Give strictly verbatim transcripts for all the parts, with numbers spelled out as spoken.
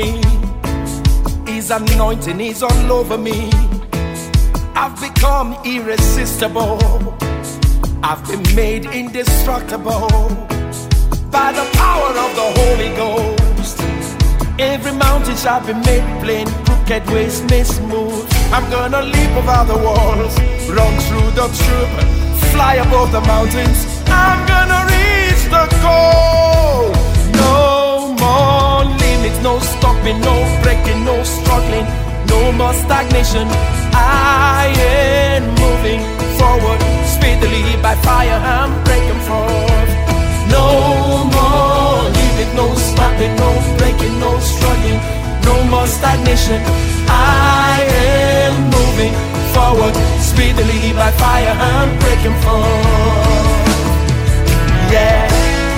me. His anointing is all over me. I've become irresistible. I've been made indestructible by the power of the Holy Ghost. Every mountain shall be made plain, crooked ways made smooth. I'm gonna leap over the walls, run through the troop, fly above the mountains. I'm gonna reach the goal. No more limits, no stopping, no breaking, no struggling, no more stagnation. I am moving forward, speedily by fire I'm breaking forth. No more limit, no stopping, no breaking, no struggling, no more stagnation. I am moving forward, speedily by fire I'm breaking forth. Yeah.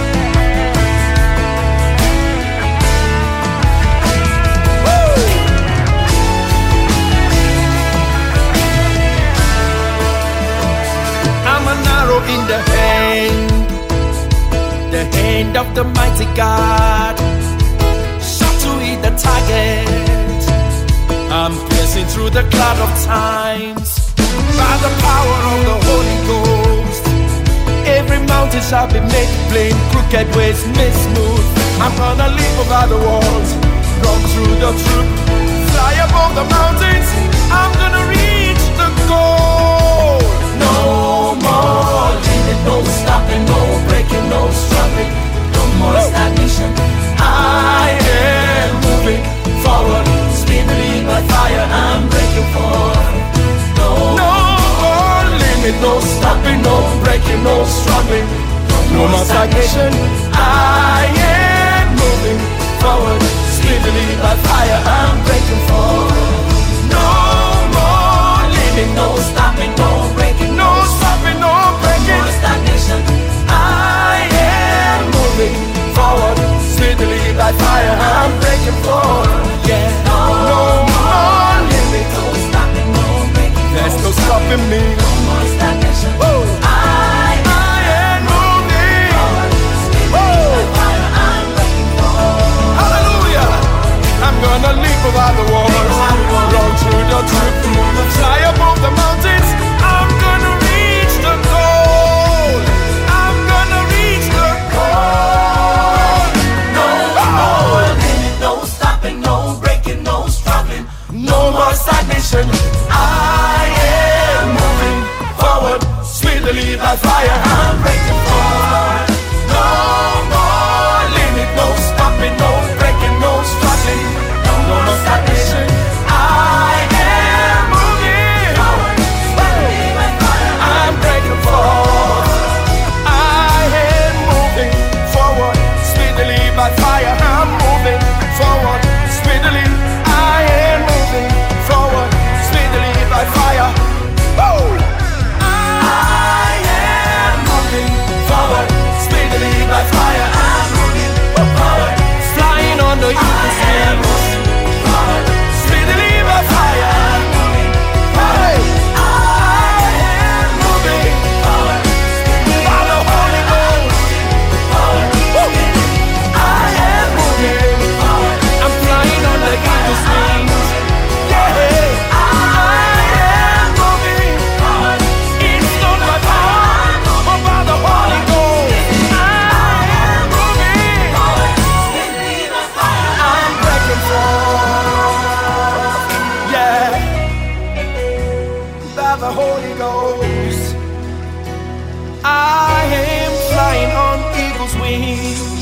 In the hand, the hand of the mighty God, shot to hit the target. I'm piercing through the cloud of times by the power of the Holy Ghost. Every mountain shall be made plain, crooked ways made smooth. I'm gonna leap over the walls, run through the troop, fly above the mountains. I'm gonna reach the goal. No more limit, no stopping, no breaking, no struggling, no more stagnation. I am moving forward, speedily by fire I'm breaking forth. No, no more limit, no stopping, no breaking, no struggling, no, no more stagnation. I am moving forward, speedily by fire I'm breaking forth. No more limit, no stopping, no breaking, no stopping, no breaking, no stagnation. I am moving forward, speedily by fire I'm breaking forward. Yeah, no, no more limit, no stopping, no breaking, there's no stopping me. No more stagnation. Whoa. I, I am moving forward, speedily by fire I'm breaking forward. Hallelujah! I'm gonna leap over the walls, run through the troop, fly above the mountains. I'm gonna reach the goal. I'm gonna reach the goal. No more limit, no stopping, no breaking, no struggling, no more stagnation. I am moving forward, speedily by fire I'm breaking forward. No more limit, no stopping, no breaking, no struggling, no more stagnation. I am moving forward, speedily by fire I'm breaking forth. I am moving forward, speedily by fire I'm moving forward, speedily. I am moving forward, speedily by fire. Woo! I am moving forward, speedily by fire I'm moving forward, flying on the eagle's wings. Speedily by fire I'm moving forward. I am moving forward, by the Holy Ghost. I am moving forward, I'm flying on the eagle's wings. Yeah, I am moving forward. It's not by power, but by the Holy Ghost. I am moving forward, speedily by fire I'm breaking forth. Yeah, by the Holy Ghost. I am flying on eagle's wings.